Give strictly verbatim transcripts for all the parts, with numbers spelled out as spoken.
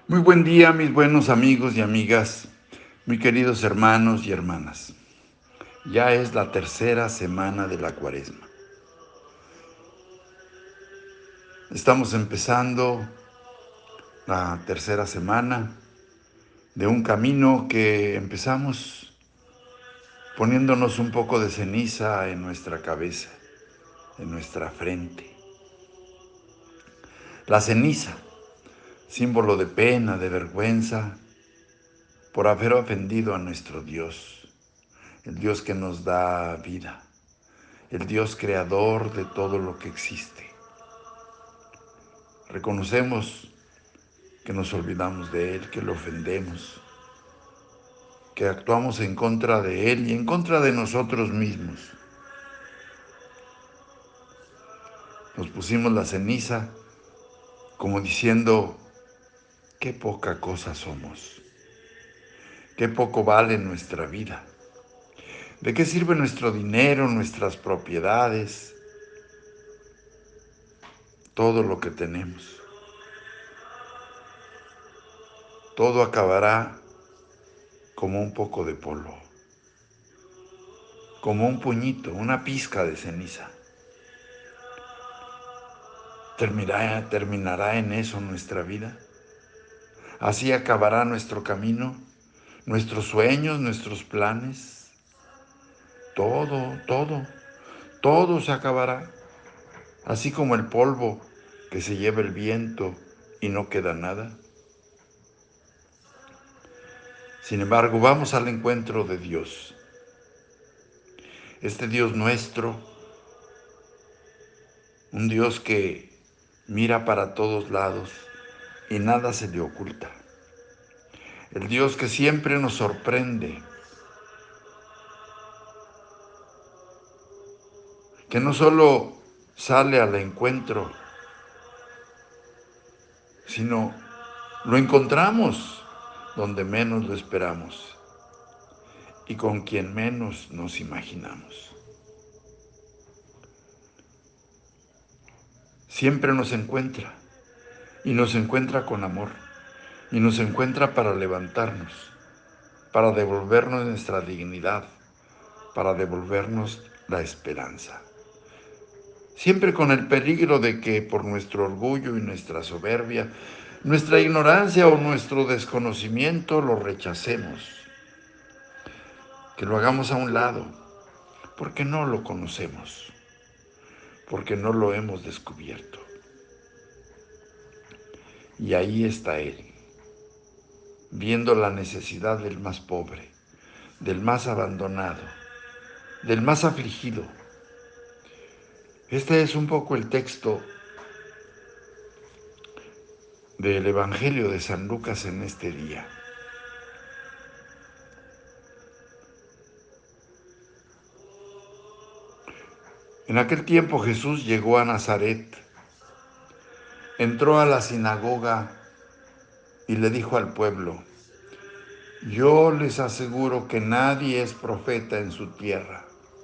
Muy buen día, mis buenos amigos y amigas, muy queridos hermanos y hermanas. Ya es la tercera semana de la Cuaresma. Estamos empezando la tercera semana de un camino que empezamos poniéndonos un poco de ceniza en nuestra cabeza, en nuestra frente. La ceniza, símbolo de pena, de vergüenza, por haber ofendido a nuestro Dios, el Dios que nos da vida, el Dios creador de todo lo que existe. Reconocemos que nos olvidamos de Él, que lo ofendemos, que actuamos en contra de Él y en contra de nosotros mismos. Nos pusimos la ceniza como diciendo, qué poca cosa somos, qué poco vale nuestra vida. ¿De qué sirve nuestro dinero, nuestras propiedades, todo lo que tenemos? Todo acabará como un poco de polvo, como un puñito, una pizca de ceniza. ¿Terminará, terminará en eso nuestra vida? ¿Así acabará nuestro camino, nuestros sueños, nuestros planes? Todo, todo, todo se acabará, así como el polvo que se lleva el viento y no queda nada. Sin embargo, vamos al encuentro de Dios. Este Dios nuestro, un Dios que mira para todos lados y nada se le oculta. El Dios que siempre nos sorprende, que no solo sale al encuentro, sino lo encontramos donde menos lo esperamos y con quien menos nos imaginamos. Siempre nos encuentra y nos encuentra con amor y nos encuentra para levantarnos, para devolvernos nuestra dignidad, para devolvernos la esperanza. Siempre con el peligro de que por nuestro orgullo y nuestra soberbia, nuestra ignorancia o nuestro desconocimiento lo rechacemos, que lo hagamos a un lado, porque no lo conocemos, porque no lo hemos descubierto. Y ahí está Él, viendo la necesidad del más pobre, del más abandonado, del más afligido. Este es un poco el texto del Evangelio de San Lucas en este día. En aquel tiempo Jesús llegó a Nazaret, entró a la sinagoga y le dijo al pueblo, yo les aseguro que nadie es profeta en su tierra.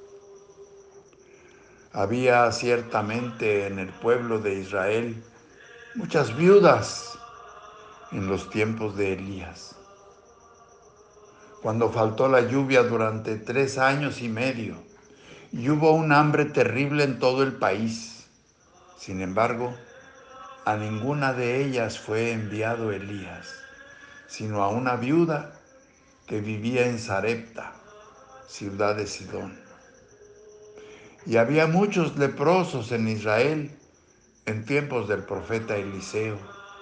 Había ciertamente en el pueblo de Israel muchas viudas en los tiempos de Elías, cuando faltó la lluvia durante tres años y medio y hubo un hambre terrible en todo el país. Sin embargo, a ninguna de ellas fue enviado Elías, sino a una viuda que vivía en Sarepta, ciudad de Sidón. Y había muchos leprosos en Israel en tiempos del profeta Eliseo.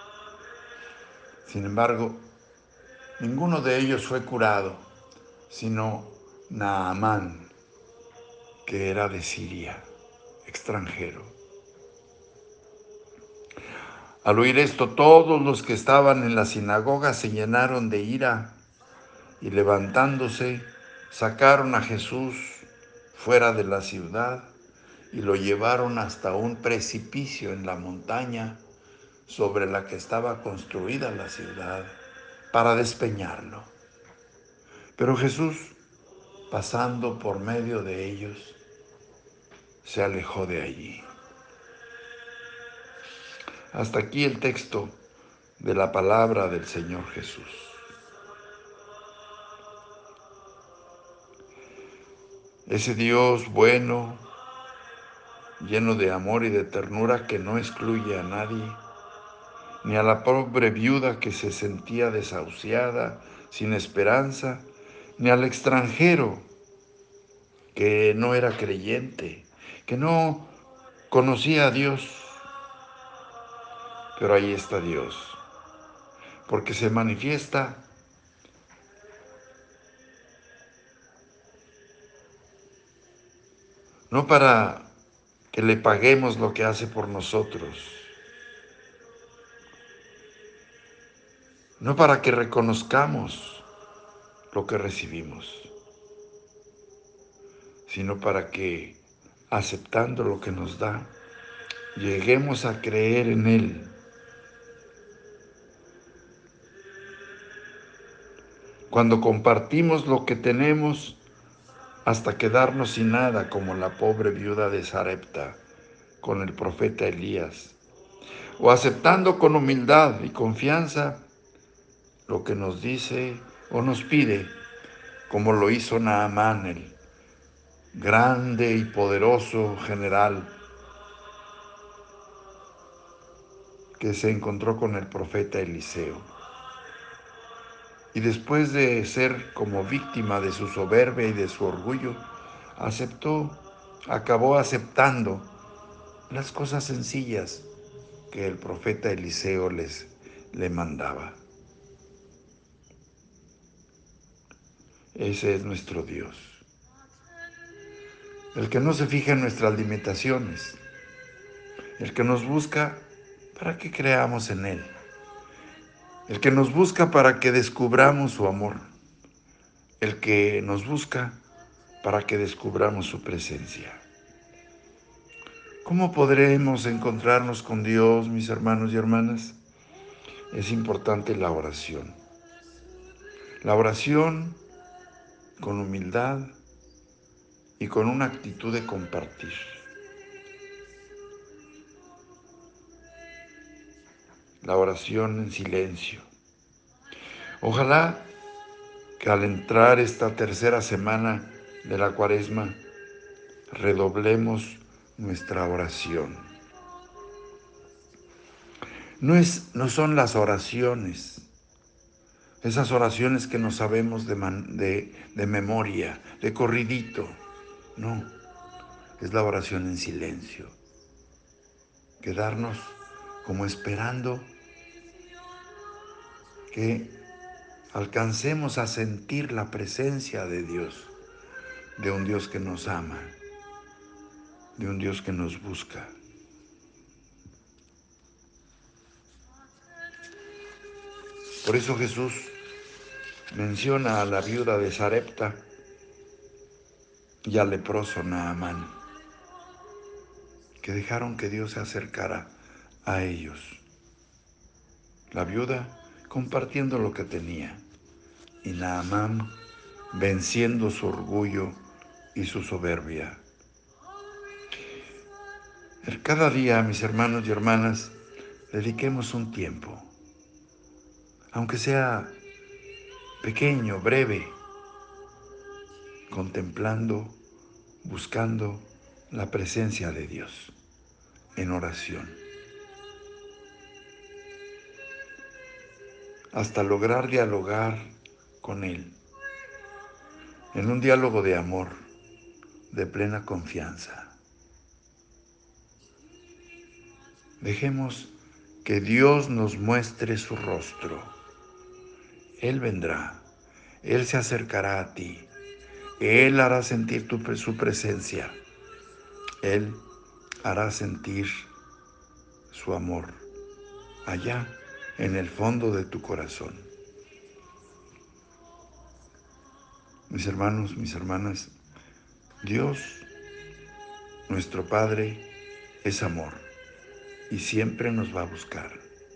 Sin embargo, ninguno de ellos fue curado, sino Naamán, que era de Siria, extranjero. Al oír esto, todos los que estaban en la sinagoga se llenaron de ira y levantándose, sacaron a Jesús fuera de la ciudad y lo llevaron hasta un precipicio en la montaña sobre la que estaba construida la ciudad para despeñarlo. Pero Jesús, pasando por medio de ellos, se alejó de allí. Hasta aquí el texto de la palabra del Señor Jesús. Ese Dios bueno, lleno de amor y de ternura, que no excluye a nadie, ni a la pobre viuda que se sentía desahuciada, sin esperanza, ni al extranjero que no era creyente, que no conocía a Dios. Pero ahí está Dios, porque se manifiesta no para que le paguemos lo que hace por nosotros, no para que reconozcamos lo que recibimos, sino para que, aceptando lo que nos da, lleguemos a creer en Él. Cuando compartimos lo que tenemos hasta quedarnos sin nada, como la pobre viuda de Sarepta con el profeta Elías, o aceptando con humildad y confianza lo que nos dice o nos pide, como lo hizo Naamán, el grande y poderoso general que se encontró con el profeta Eliseo. Y después de ser como víctima de su soberbia y de su orgullo, aceptó, acabó aceptando las cosas sencillas que el profeta Eliseo les le mandaba. Ese es nuestro Dios, el que no se fija en nuestras limitaciones, el que nos busca para que creamos en Él, el que nos busca para que descubramos su amor, el que nos busca para que descubramos su presencia. ¿Cómo podremos encontrarnos con Dios, mis hermanos y hermanas? Es importante la oración. La oración con humildad y con una actitud de compartir. La oración en silencio. Ojalá que al entrar esta tercera semana de la Cuaresma, redoblemos nuestra oración. No, es, no son las oraciones, esas oraciones que no sabemos de, man, de, de memoria, de corridito. No, es la oración en silencio. Quedarnos como esperando que alcancemos a sentir la presencia de Dios, de un Dios que nos ama, de un Dios que nos busca. Por eso Jesús menciona a la viuda de Sarepta y al leproso Naamán, que dejaron que Dios se acercara a ellos. La viuda compartiendo lo que tenía y Naamán venciendo su orgullo y su soberbia. Cada día, mis hermanos y hermanas, dediquemos un tiempo, aunque sea pequeño, breve, contemplando, buscando la presencia de Dios en oración, hasta lograr dialogar con Él, en un diálogo de amor, de plena confianza. Dejemos que Dios nos muestre su rostro. Él vendrá, Él se acercará a ti, Él hará sentir tu, su presencia, Él hará sentir su amor allá en el fondo de tu corazón. Mis hermanos, mis hermanas, Dios, nuestro Padre, es amor y siempre nos va a buscar.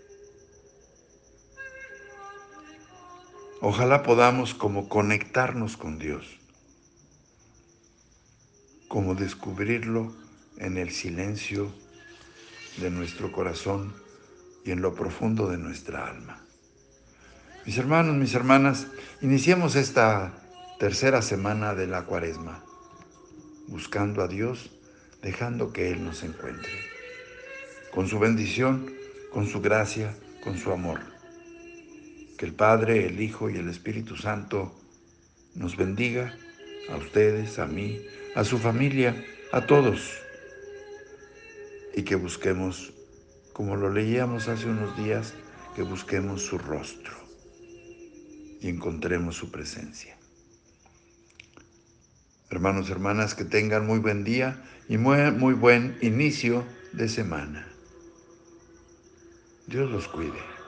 Ojalá podamos como conectarnos con Dios, como descubrirlo en el silencio de nuestro corazón y en lo profundo de nuestra alma. Mis hermanos, mis hermanas, iniciemos esta tercera semana de la Cuaresma, buscando a Dios, dejando que Él nos encuentre, con su bendición, con su gracia, con su amor. Que el Padre, el Hijo y el Espíritu Santo nos bendiga, a ustedes, a mí, a su familia, a todos, y que busquemos, como lo leíamos hace unos días, que busquemos su rostro y encontremos su presencia. Hermanos, hermanas, que tengan muy buen día y muy, muy buen inicio de semana. Dios los cuide.